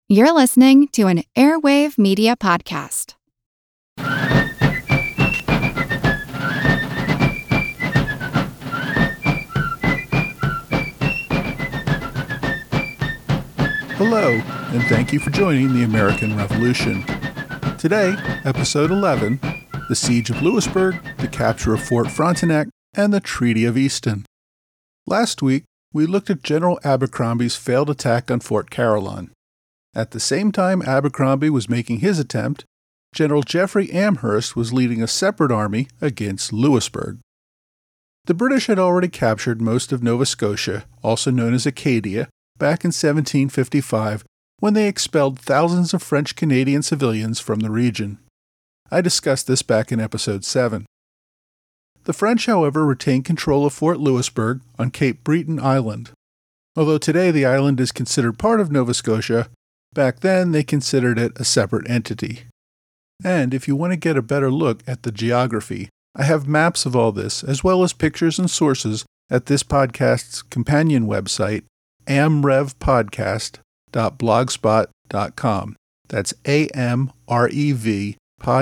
You're listening to an Airwave Media Podcast. Hello, and thank you for joining the American Revolution. Today, Episode 11, the Siege of Louisbourg, the capture of Fort Frontenac, and the Treaty of Easton. Last week, we looked at General Abercrombie's failed attack on Fort Carillon. At the same time Abercrombie was making his attempt, General Jeffrey Amherst was leading a separate army against Louisbourg. The British had already captured most of Nova Scotia, also known as Acadia, back in 1755 when they expelled thousands of French-Canadian civilians from the region. I discussed this back in Episode 7. The French, however, retained control of Fort Louisbourg on Cape Breton Island. Although today the island is considered part of Nova Scotia, back then they considered it a separate entity. And if you want to get a better look at the geography, I have maps of all this, as well as pictures and sources at this podcast's companion website, amrevpodcast.blogspot.com. That's AMREV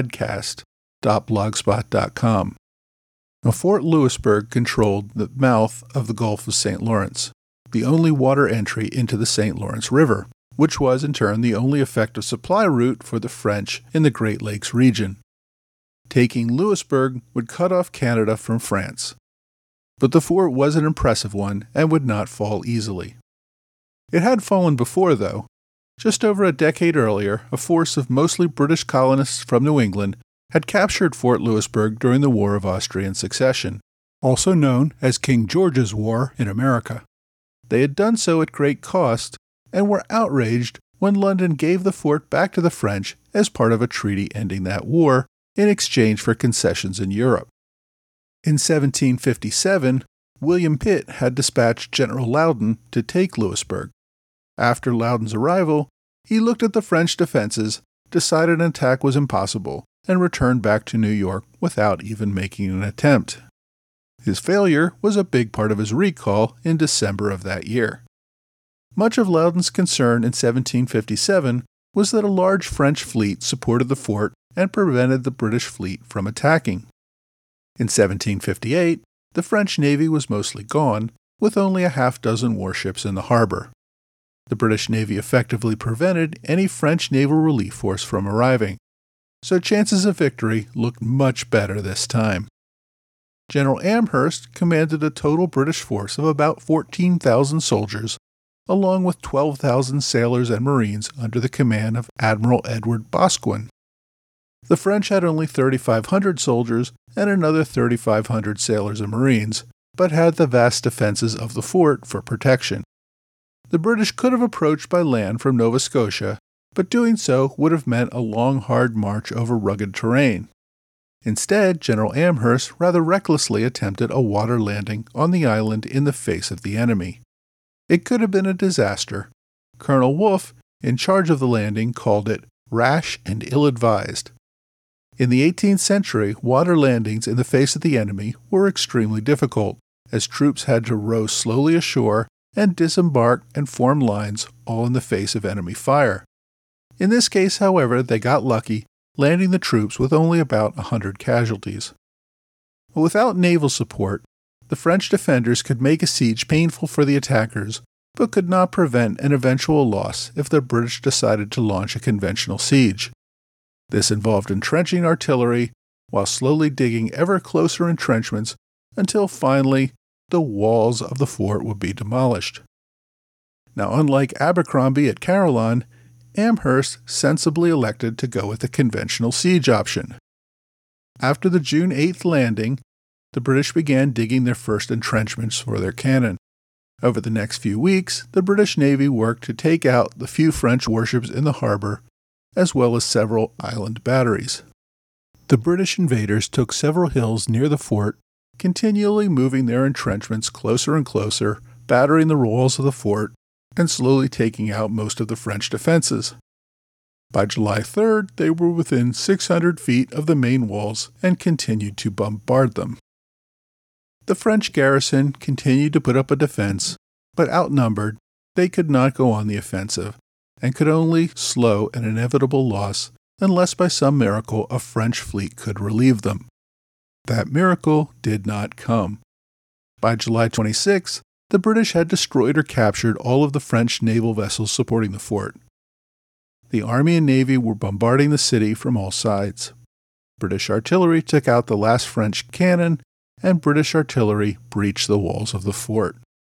podcast.blogspot.com. Now, Fort Louisbourg controlled the mouth of the Gulf of St. Lawrence, the only water entry into the St. Lawrence River, which was in turn the only effective supply route for the French in the Great Lakes region. Taking Louisbourg would cut off Canada from France. But the fort was an impressive one and would not fall easily. It had fallen before, though. Just over a decade earlier, a force of mostly British colonists from New England had captured Fort Louisbourg during the War of Austrian Succession, also known as King George's War in America. They had done so at great cost and were outraged when London gave the fort back to the French as part of a treaty ending that war in exchange for concessions in Europe. In 1757, William Pitt had dispatched General Loudon to take Louisbourg. After Loudon's arrival, he looked at the French defenses, decided an attack was impossible, and returned back to New York without even making an attempt. His failure was a big part of his recall in December of that year. Much of Loudon's concern in 1757 was that a large French fleet supported the fort and prevented the British fleet from attacking. In 1758, the French Navy was mostly gone, with only a half-dozen warships in the harbor. The British Navy effectively prevented any French naval relief force from arriving, so chances of victory looked much better this time. General Amherst commanded a total British force of about 14,000 soldiers, along with 12,000 sailors and marines under the command of Admiral Edward Boscawen. The French had only 3,500 soldiers and another 3,500 sailors and marines, but had the vast defenses of the fort for protection. The British could have approached by land from Nova Scotia, but doing so would have meant a long, hard march over rugged terrain. Instead, General Amherst rather recklessly attempted a water landing on the island in the face of the enemy. It could have been a disaster. Colonel Wolfe, in charge of the landing, called it rash and ill-advised. In the 18th century, water landings in the face of the enemy were extremely difficult, as troops had to row slowly ashore and disembark and form lines all in the face of enemy fire. In this case, however, they got lucky, landing the troops with only about 100 casualties. But without naval support, the French defenders could make a siege painful for the attackers, but could not prevent an eventual loss if the British decided to launch a conventional siege. This involved entrenching artillery while slowly digging ever closer entrenchments until finally the walls of the fort would be demolished. Now, unlike Abercrombie at Carillon, Amherst sensibly elected to go with the conventional siege option. After the June 8th landing, the British began digging their first entrenchments for their cannon. Over the next few weeks, the British Navy worked to take out the few French warships in the harbor, as well as several island batteries. The British invaders took several hills near the fort, continually moving their entrenchments closer and closer, battering the walls of the fort, and slowly taking out most of the French defenses. By July 3rd, they were within 600 feet of the main walls and continued to bombard them. The French garrison continued to put up a defense, but outnumbered, they could not go on the offensive, and could only slow an inevitable loss unless by some miracle a French fleet could relieve them. That miracle did not come. By July 26, the British had destroyed or captured all of the French naval vessels supporting the fort. The Army and Navy were bombarding the city from all sides. British artillery took out the last French cannon, and British artillery breached the walls of the fort.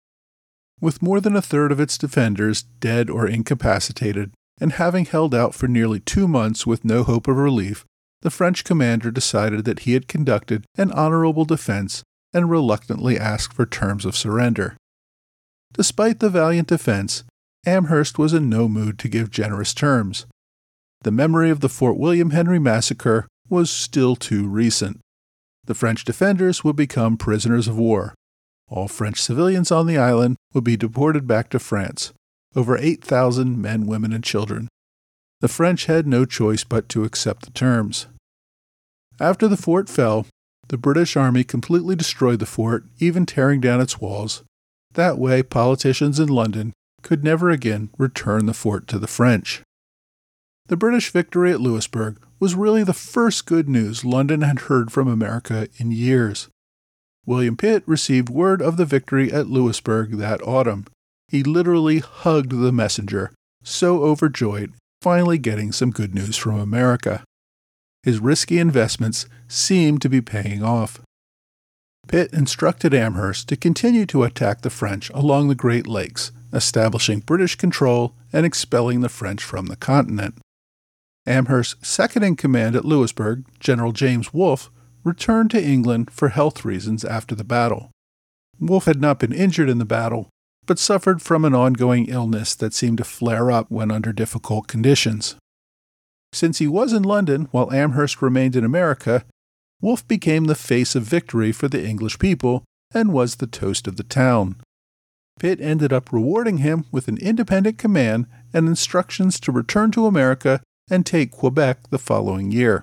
With more than a third of its defenders dead or incapacitated, and having held out for nearly 2 months with no hope of relief, the French commander decided that he had conducted an honorable defense and reluctantly asked for terms of surrender. Despite the valiant defense, Amherst was in no mood to give generous terms. The memory of the Fort William Henry massacre was still too recent. The French defenders would become prisoners of war. All French civilians on the island would be deported back to France, over 8,000 men, women, and children. The French had no choice but to accept the terms. After the fort fell, the British Army completely destroyed the fort, even tearing down its walls. That way, politicians in London could never again return the fort to the French. The British victory at Louisbourg was really the first good news London had heard from America in years. William Pitt received word of the victory at Louisbourg that autumn. He literally hugged the messenger, so overjoyed, finally getting some good news from America. His risky investments seemed to be paying off. Pitt instructed Amherst to continue to attack the French along the Great Lakes, establishing British control and expelling the French from the continent. Amherst's second-in-command at Louisbourg, General James Wolfe, returned to England for health reasons after the battle. Wolfe had not been injured in the battle, but suffered from an ongoing illness that seemed to flare up when under difficult conditions. Since he was in London while Amherst remained in America, Wolfe became the face of victory for the English people and was the toast of the town. Pitt ended up rewarding him with an independent command and instructions to return to America and take Quebec the following year.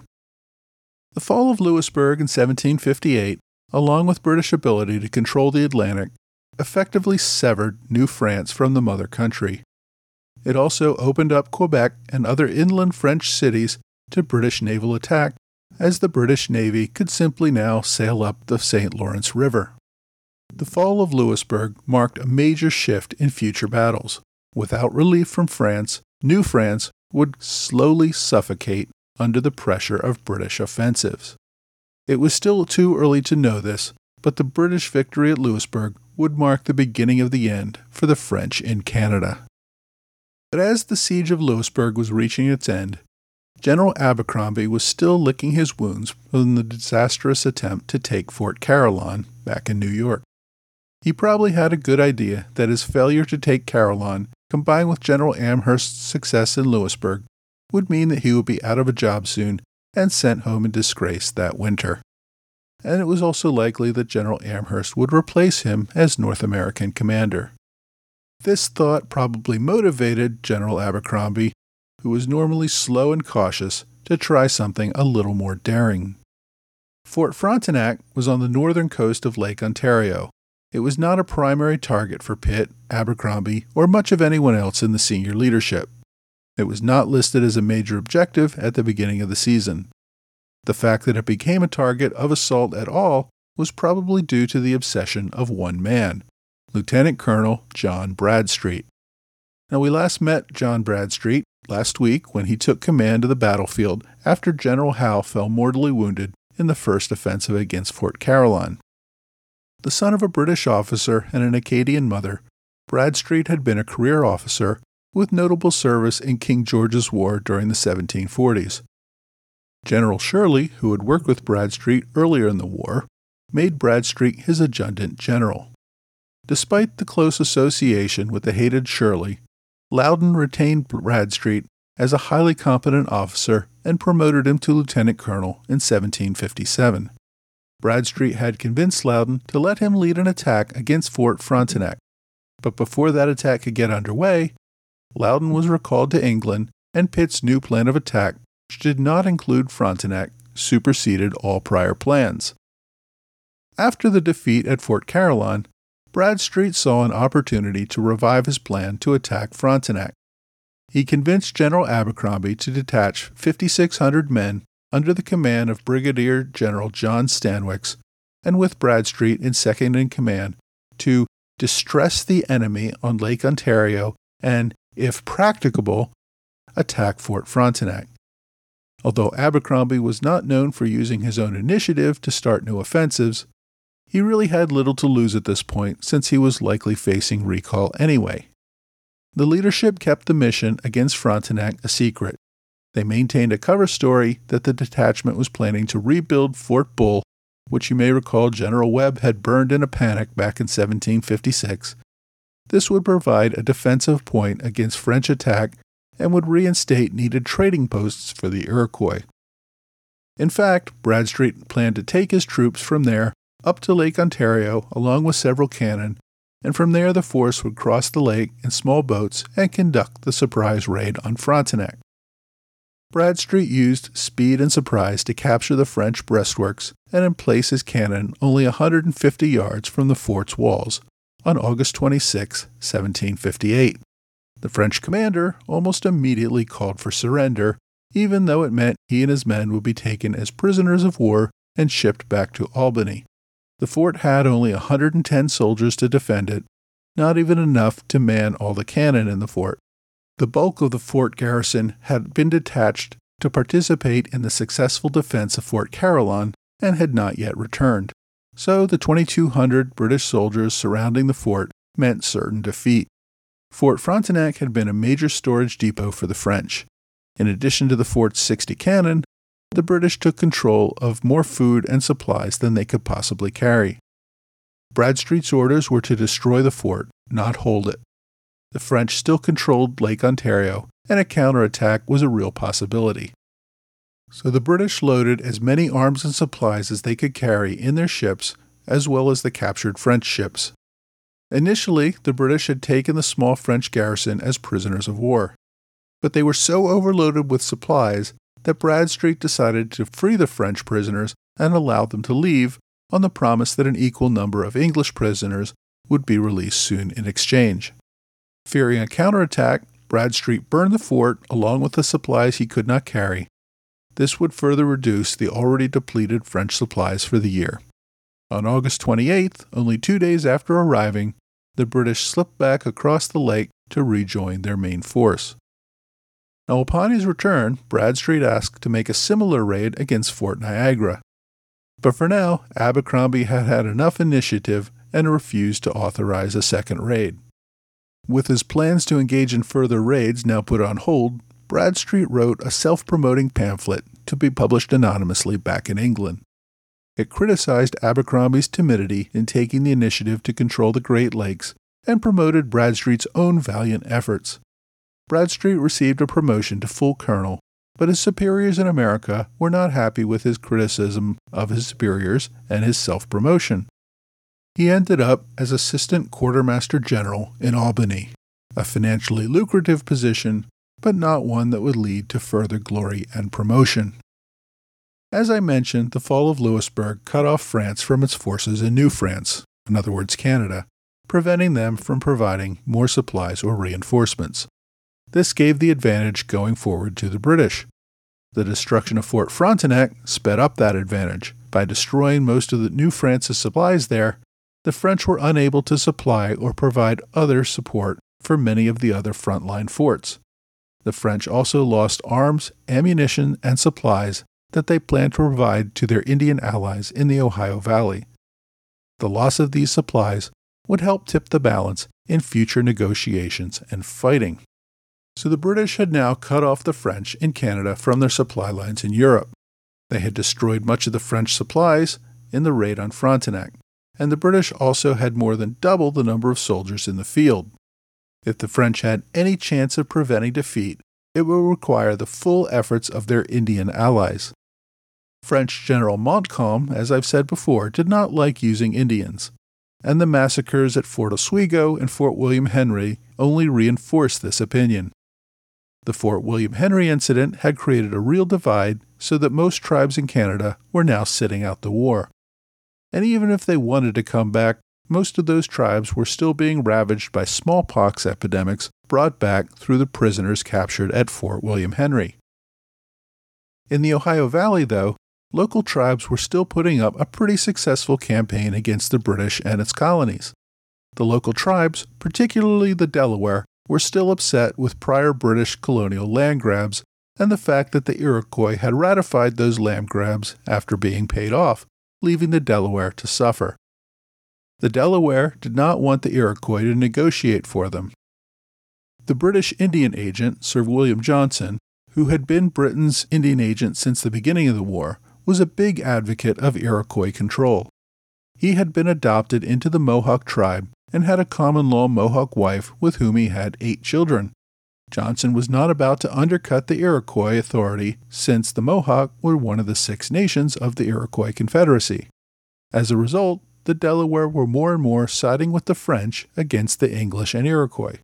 The fall of Louisbourg in 1758, along with British ability to control the Atlantic, effectively severed New France from the mother country. It also opened up Quebec and other inland French cities to British naval attack, as the British Navy could simply now sail up the St. Lawrence River. The fall of Louisbourg marked a major shift in future battles. Without relief from France, New France would slowly suffocate under the pressure of British offensives. It was still too early to know this, but the British victory at Louisbourg would mark the beginning of the end for the French in Canada. But as the siege of Louisbourg was reaching its end, General Abercrombie was still licking his wounds from the disastrous attempt to take Fort Carillon back in New York. He probably had a good idea that his failure to take Carillon, combined with General Amherst's success in Louisbourg, would mean that he would be out of a job soon and sent home in disgrace that winter. And it was also likely that General Amherst would replace him as North American commander. This thought probably motivated General Abercrombie, who was normally slow and cautious, to try something a little more daring. Fort Frontenac was on the northern coast of Lake Ontario. It was not a primary target for Pitt, Abercrombie, or much of anyone else in the senior leadership. It was not listed as a major objective at the beginning of the season. The fact that it became a target of assault at all was probably due to the obsession of one man, Lieutenant Colonel John Bradstreet. Now, we last met John Bradstreet last week when he took command of the battlefield after General Howe fell mortally wounded in the first offensive against Fort Carillon. The son of a British officer and an Acadian mother, Bradstreet had been a career officer with notable service in King George's War during the 1740s. General Shirley, who had worked with Bradstreet earlier in the war, made Bradstreet his adjutant general. Despite the close association with the hated Shirley, Loudon retained Bradstreet as a highly competent officer and promoted him to lieutenant colonel in 1757. Bradstreet had convinced Loudon to let him lead an attack against Fort Frontenac, but before that attack could get underway, Loudon was recalled to England, and Pitt's new plan of attack, which did not include Frontenac, superseded all prior plans. After the defeat at Fort Carillon, Bradstreet saw an opportunity to revive his plan to attack Frontenac. he convinced General Abercrombie to detach 5,600 men under the command of Brigadier General John Stanwix, and with Bradstreet in second in command, to distress the enemy on Lake Ontario and, if practicable, attack Fort Frontenac. Although Abercrombie was not known for using his own initiative to start new offensives, he really had little to lose at this point since he was likely facing recall anyway. The leadership kept the mission against Frontenac a secret. They maintained a cover story that the detachment was planning to rebuild Fort Bull, which you may recall General Webb had burned in a panic back in 1756. This would provide a defensive point against French attack and would reinstate needed trading posts for the Iroquois. In fact, Bradstreet planned to take his troops from there up to Lake Ontario along with several cannon, and from there the force would cross the lake in small boats and conduct the surprise raid on Frontenac. Bradstreet used speed and surprise to capture the French breastworks and in place his cannon only 150 yards from the fort's walls on August 26, 1758. The French commander almost immediately called for surrender, even though it meant he and his men would be taken as prisoners of war and shipped back to Albany. The fort had only 110 soldiers to defend it, not even enough to man all the cannon in the fort. The bulk of the fort garrison had been detached to participate in the successful defense of Fort Carillon and had not yet returned. So the 2,200 British soldiers surrounding the fort meant certain defeat. Fort Frontenac had been a major storage depot for the French. In addition to the fort's 60 cannon, the British took control of more food and supplies than they could possibly carry. Bradstreet's orders were to destroy the fort, not hold it. The French still controlled Lake Ontario, and a counterattack was a real possibility. So the British loaded as many arms and supplies as they could carry in their ships, as well as the captured French ships. Initially, the British had taken the small French garrison as prisoners of war. But they were so overloaded with supplies that Bradstreet decided to free the French prisoners and allow them to leave on the promise that an equal number of English prisoners would be released soon in exchange. Fearing a counterattack, Bradstreet burned the fort along with the supplies he could not carry. This would further reduce the already depleted French supplies for the year. On August 28th, only 2 days after arriving, the British slipped back across the lake to rejoin their main force. Now, upon his return, Bradstreet asked to make a similar raid against Fort Niagara. But for now, Abercrombie had had enough initiative and refused to authorize a second raid. With his plans to engage in further raids now put on hold, Bradstreet wrote a self-promoting pamphlet to be published anonymously back in England. It criticized Abercrombie's timidity in taking the initiative to control the Great Lakes and promoted Bradstreet's own valiant efforts. Bradstreet received a promotion to full colonel, but his superiors in America were not happy with his criticism of his superiors and his self-promotion. He ended up as Assistant Quartermaster General in Albany, a financially lucrative position, but not one that would lead to further glory and promotion. As I mentioned, the fall of Louisbourg cut off France from its forces in New France, in other words Canada, preventing them from providing more supplies or reinforcements. This gave the advantage going forward to the British. The destruction of Fort Frontenac sped up that advantage. By destroying most of the New France's supplies there, the French were unable to supply or provide other support for many of the other frontline forts. The French also lost arms, ammunition, and supplies that they planned to provide to their Indian allies in the Ohio Valley. The loss of these supplies would help tip the balance in future negotiations and fighting. So the British had now cut off the French in Canada from their supply lines in Europe. They had destroyed much of the French supplies in the raid on Frontenac, and the British also had more than double the number of soldiers in the field. If the French had any chance of preventing defeat, it would require the full efforts of their Indian allies. French General Montcalm, as I've said before, did not like using Indians, and the massacres at Fort Oswego and Fort William Henry only reinforced this opinion. The Fort William Henry incident had created a real divide so that most tribes in Canada were now sitting out the war. And even if they wanted to come back, most of those tribes were still being ravaged by smallpox epidemics brought back through the prisoners captured at Fort William Henry. In the Ohio Valley, though, local tribes were still putting up a pretty successful campaign against the British and its colonies. The local tribes, particularly the Delaware, were still upset with prior British colonial land grabs and the fact that the Iroquois had ratified those land grabs after being paid off, leaving the Delaware to suffer. The Delaware did not want the Iroquois to negotiate for them. The British Indian agent, Sir William Johnson, who had been Britain's Indian agent since the beginning of the war, was a big advocate of Iroquois control. He had been adopted into the Mohawk tribe and had a common-law Mohawk wife with whom he had 8 children. Johnson was not about to undercut the Iroquois authority since the Mohawk were one of the 6 nations of the Iroquois Confederacy. As a result, the Delaware were more and more siding with the French against the English and Iroquois.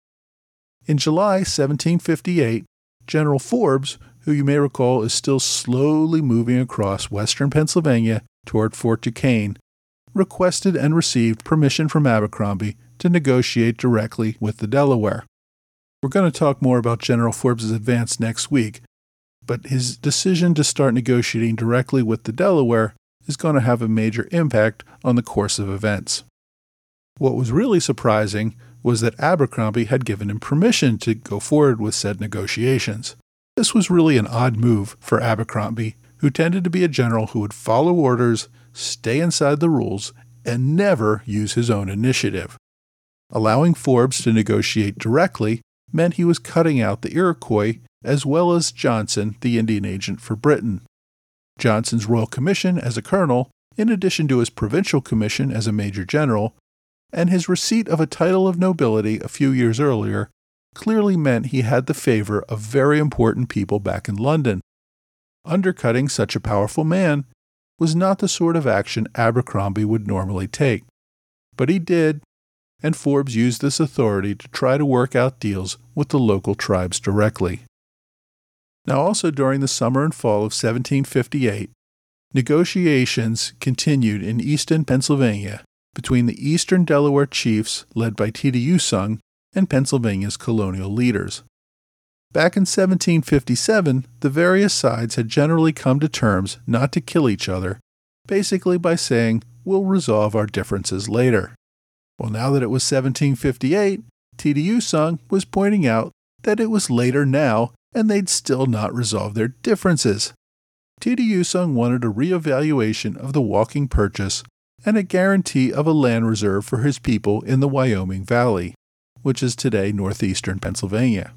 In July 1758, General Forbes, who you may recall is still slowly moving across western Pennsylvania toward Fort Duquesne, requested and received permission from Abercrombie to negotiate directly with the Delaware. We're going to talk more about General Forbes' advance next week, but his decision to start negotiating directly with the Delaware is going to have a major impact on the course of events. What was really surprising was that Abercrombie had given him permission to go forward with said negotiations. This was really an odd move for Abercrombie, who tended to be a general who would follow orders, stay inside the rules, and never use his own initiative. Allowing Forbes to negotiate directly meant he was cutting out the Iroquois as well as Johnson, the Indian agent for Britain. Johnson's Royal Commission as a colonel, in addition to his provincial commission as a major general, and his receipt of a title of nobility a few years earlier, clearly meant he had the favor of very important people back in London. Undercutting such a powerful man was not the sort of action Abercrombie would normally take. But he did, and Forbes used this authority to try to work out deals with the local tribes directly. Now, also during the summer and fall of 1758, negotiations continued in eastern Pennsylvania between the eastern Delaware chiefs led by Teddiusung and Pennsylvania's colonial leaders. Back in 1757, the various sides had generally come to terms not to kill each other, basically by saying, "We'll resolve our differences later." Well, now that it was 1758, Teddiusung was pointing out that it was later now and they'd still not resolved their differences. Teddiusung wanted a reevaluation of the walking purchase and a guarantee of a land reserve for his people in the Wyoming Valley, which is today northeastern Pennsylvania.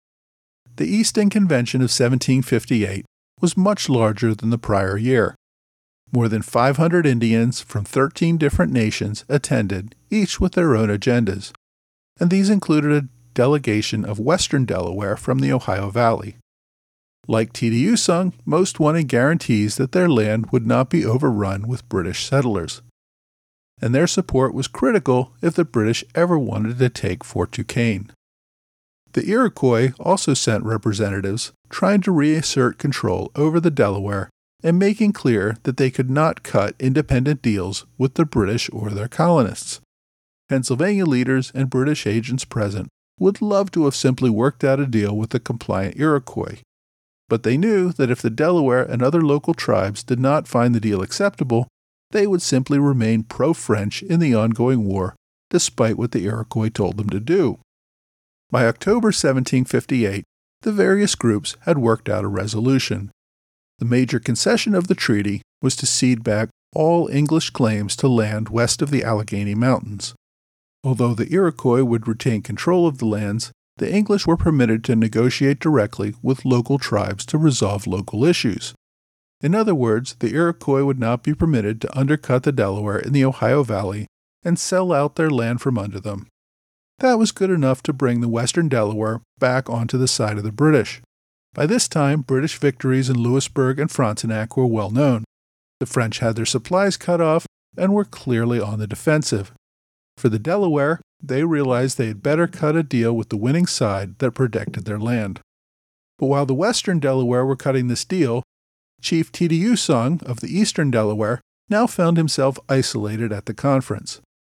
The Easton Convention of 1758 was much larger than the prior year. More than 500 Indians from 13 different nations attended, each with their own agendas, and these included a delegation of western Delaware from the Ohio Valley. Like Teddiusung, most wanted guarantees that their land would not be overrun with British settlers, and their support was critical if the British ever wanted to take Fort Duquesne. The Iroquois also sent representatives trying to reassert control over the Delaware and making clear that they could not cut independent deals with the British or their colonists. Pennsylvania leaders and British agents present would love to have simply worked out a deal with the compliant Iroquois, but they knew that if the Delaware and other local tribes did not find the deal acceptable, they would simply remain pro-French in the ongoing war, despite what the Iroquois told them to do. By October 1758, the various groups had worked out a resolution. The major concession of the treaty was to cede back all English claims to land west of the Allegheny Mountains. Although the Iroquois would retain control of the lands, the English were permitted to negotiate directly with local tribes to resolve local issues. In other words, the Iroquois would not be permitted to undercut the Delaware in the Ohio Valley and sell out their land from under them. That was good enough to bring the western Delaware back onto the side of the British. By this time, British victories in Louisburg and Frontenac were well known. The French had their supplies cut off and were clearly on the defensive. For the Delaware, they realized they had better cut a deal with the winning side that protected their land. But while the western Delaware were cutting this deal, Chief Teddiusung of the eastern Delaware now found himself isolated at the conference.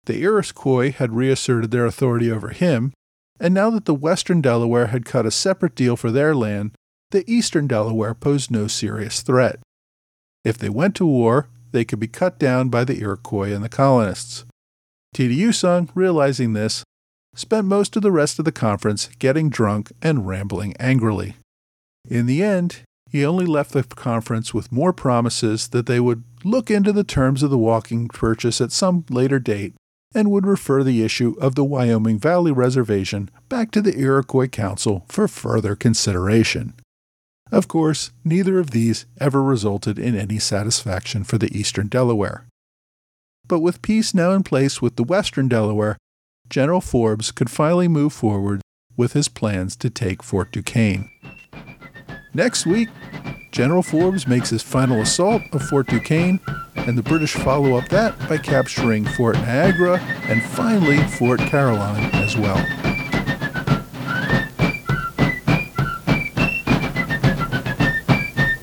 The Iroquois had reasserted their authority over him, and now that the western Delaware had cut a separate deal for their land, the eastern Delaware posed no serious threat. If they went to war, they could be cut down by the Iroquois and the colonists. Titiusong, realizing this, spent most of the rest of the conference getting drunk and rambling angrily. In the end, he only left the conference with more promises that they would look into the terms of the walking purchase at some later date and would refer the issue of the Wyoming Valley Reservation back to the Iroquois Council for further consideration. Of course, neither of these ever resulted in any satisfaction for the eastern Delaware. But with peace now in place with the western Delaware, General Forbes could finally move forward with his plans to take Fort Duquesne. Next week, General Forbes makes his final assault of Fort Duquesne, and the British follow up that by capturing Fort Niagara and finally Fort Caroline as well.